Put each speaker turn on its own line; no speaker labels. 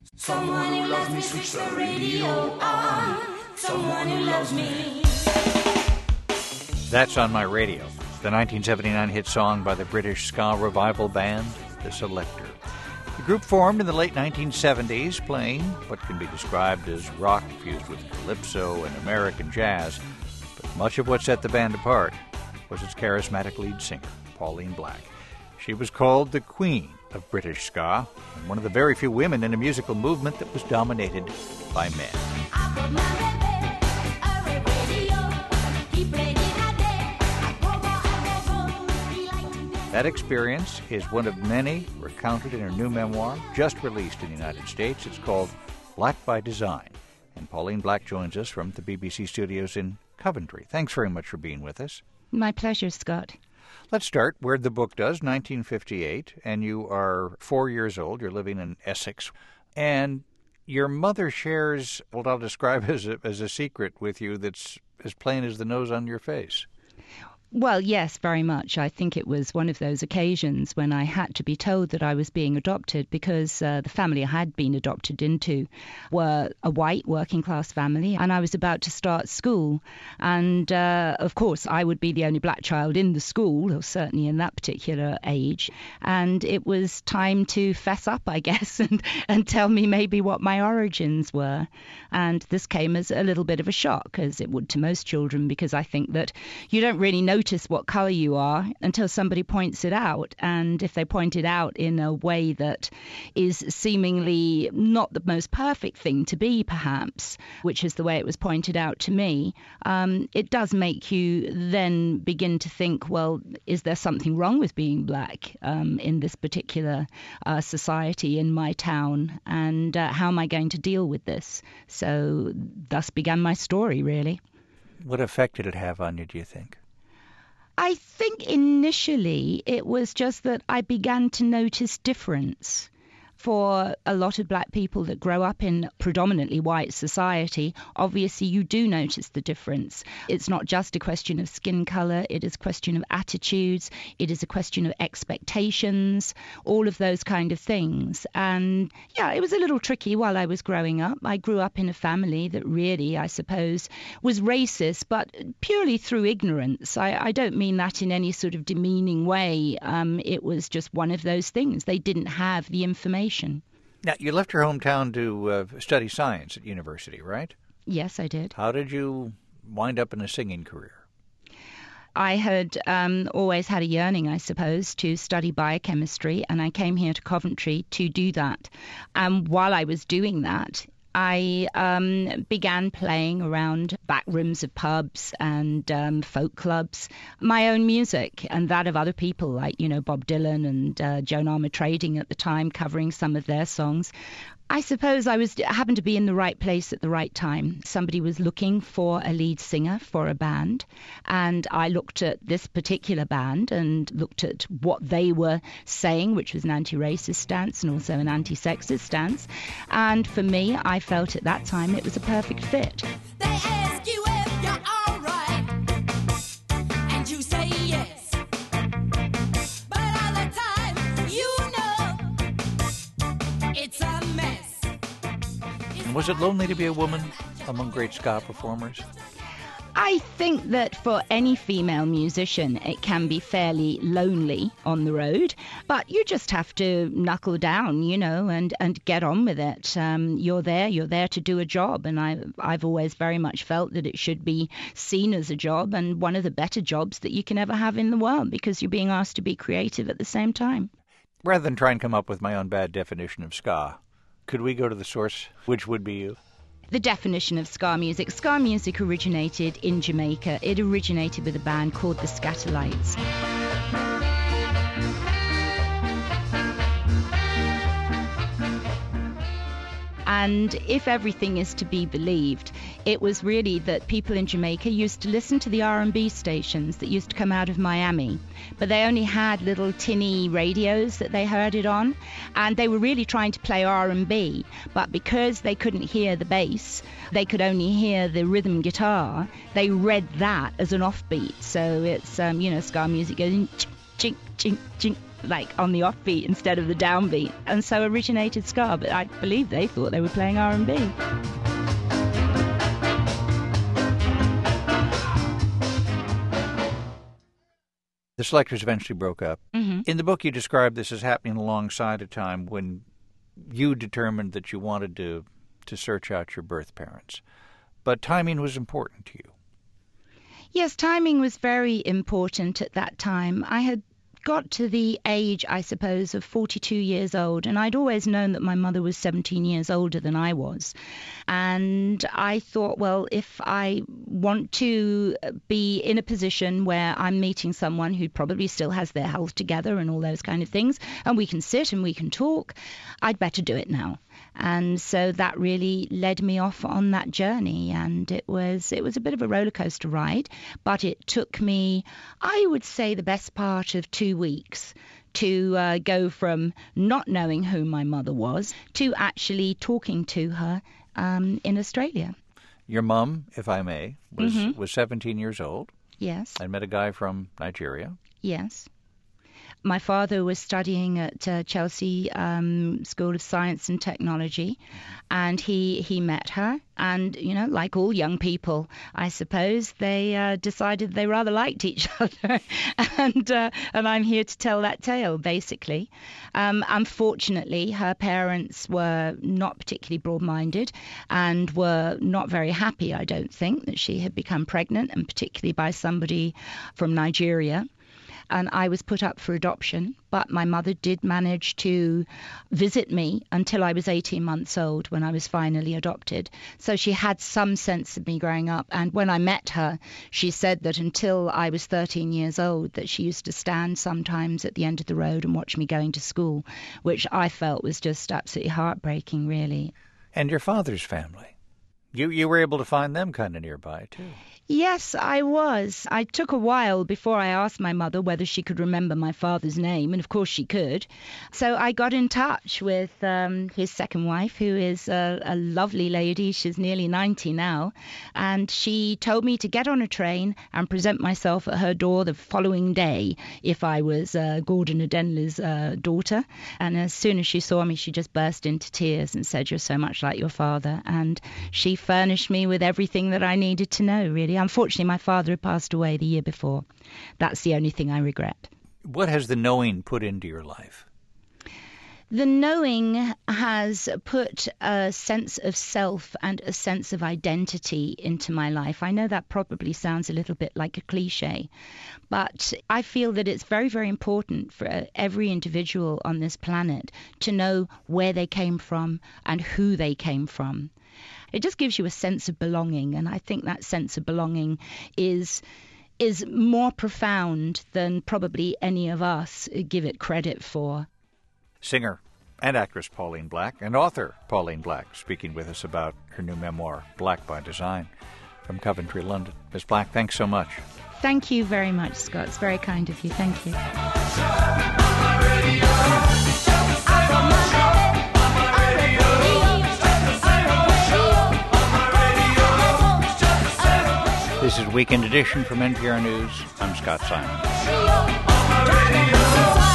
Someone who loves me, switch the radio on. Someone who loves me.
That's On My Radio, the 1979 hit song by the British ska revival band, The Selecter. The group formed in the late 1970s, playing what can be described as rock fused with calypso and American jazz. But much of what set the band apart was its charismatic lead singer, Pauline Black. She was called the Queen of British ska, and one of the very few women in a musical movement that was dominated by men. That experience is one of many recounted in her new memoir, just released in the United States. It's called Black by Design. And Pauline Black joins us from the BBC studios in Coventry. Thanks very much for being with us.
My pleasure, Scott.
Let's start where the book does, 1958, and you are 4 years old. You're living in Essex. And your mother shares what I'll describe as a secret with you that's as plain as the nose on your face.
Well, yes, very much. I think it was one of those occasions when I had to be told that I was being adopted because the family I had been adopted into were a white working-class family, and I was about to start school. And, of course, I would be the only black child in the school, or certainly in that particular age. And it was time to fess up, I guess, and tell me maybe what my origins were. And this came as a little bit of a shock, as it would to most children, because I think that you don't really notice what color you are until somebody points it out. And if they point it out in a way that is seemingly not the most perfect thing to be, perhaps, which is the way it was pointed out to me, it does make you then begin to think, well, is there something wrong with being black in this particular society in my town? And how am I going to deal with this? So thus began my story, really.
What effect did it have on you, do you think?
I think initially it was just that I began to notice difference. For a lot of black people that grow up in predominantly white society, obviously you do notice the difference. It's not just a question of skin color, it is a question of attitudes, it is a question of expectations, all of those kind of things. And yeah, it was a little tricky while I was growing up. I grew up in a family that really, I suppose, was racist, but purely through ignorance. I don't mean that in any sort of demeaning way. It was just one of those things. They didn't have the information.
Now, you left your hometown to study science at university, right?
Yes, I did.
How did you wind up in a singing career?
I had always had a yearning, I suppose, to study biochemistry, and I came here to Coventry to do that. And while I was doing that, I began playing around back rooms of pubs and folk clubs, my own music and that of other people like, Bob Dylan and Joan Armatrading at the time, covering some of their songs. I suppose I happened to be in the right place at the right time. Somebody was looking for a lead singer for a band, and I looked at this particular band and looked at what they were saying, which was an anti-racist stance and also an anti-sexist stance. And for me, I felt at that time it was a perfect fit.
They ask you if you're all right, and you say yes. But all the time, it's a mess.
Was it lonely to be a woman among great ska performers?
I think that for any female musician, it can be fairly lonely on the road, but you just have to knuckle down, and get on with it. You're there to do a job, and I've always very much felt that it should be seen as a job, and one of the better jobs that you can ever have in the world, because you're being asked to be creative at the same time.
Rather than try and come up with my own bad definition of ska, could we go to the source, which would be you?
The definition of ska music. Ska music originated in Jamaica. It originated with a band called the Scatterlights. And if everything is to be believed, it was really that people in Jamaica used to listen to the R&B stations that used to come out of Miami, but they only had little tinny radios that they heard it on, and they were really trying to play R&B, but because they couldn't hear the bass, they could only hear the rhythm guitar, they read that as an offbeat. So it's, ska music goes in chink, chink, chink, chink, like on the offbeat instead of the downbeat, and so originated ska. But I believe they thought they were playing R&B.
The Selectors eventually broke up.
Mm-hmm.
In the book, you describe this as happening alongside a time when you determined that you wanted to search out your birth parents. But timing was important to you.
Yes, timing was very important at that time. I had got to the age, I suppose, of 42 years old, and I'd always known that my mother was 17 years older than I was. And I thought, well, if I want to be in a position where I'm meeting someone who probably still has their health together and all those kind of things, and we can sit and we can talk, I'd better do it now. And so that really led me off on that journey, and it was a bit of a roller coaster ride, but it took me, I would say, the best part of 2 weeks to go from not knowing who my mother was to actually talking to her in Australia.
Your mum, if I may, was 17 years old.
Yes.
And met a guy from Nigeria.
Yes. My father was studying at Chelsea School of Science and Technology, and he met her. And, you know, like all young people, I suppose, they decided they rather liked each other. And I'm here to tell that tale, basically. Unfortunately, her parents were not particularly broad-minded and were not very happy, I don't think, that she had become pregnant, and particularly by somebody from Nigeria. And I was put up for adoption, but my mother did manage to visit me until I was 18 months old, when I was finally adopted. So she had some sense of me growing up. And when I met her, she said that until I was 13 years old, that she used to stand sometimes at the end of the road and watch me going to school, which I felt was just absolutely heartbreaking, really.
And your father's family? You were able to find them kind of nearby, too.
Yes, I was. I took a while before I asked my mother whether she could remember my father's name, and of course she could. So I got in touch with his second wife, who is a lovely lady. She's nearly 90 now, and she told me to get on a train and present myself at her door the following day if I was Gordon Adenley's daughter. And as soon as she saw me, she just burst into tears and said, "You're so much like your father." And she furnished me with everything that I needed to know, really. Unfortunately, my father had passed away the year before. That's the only thing I regret.
What has the knowing put into your life?
The knowing has put a sense of self and a sense of identity into my life. I know that probably sounds a little bit like a cliche, but I feel that it's very, very important for every individual on this planet to know where they came from and who they came from. It just gives you a sense of belonging, and I think that sense of belonging is more profound than probably any of us give it credit for.
Singer and actress Pauline Black, and author Pauline Black, speaking with us about her new memoir, Black by Design, from Coventry, London. Ms. Black, thanks so much.
Thank you very much, Scott. It's very kind of you. Thank you.
This is Weekend Edition from NPR News. I'm Scott Simon.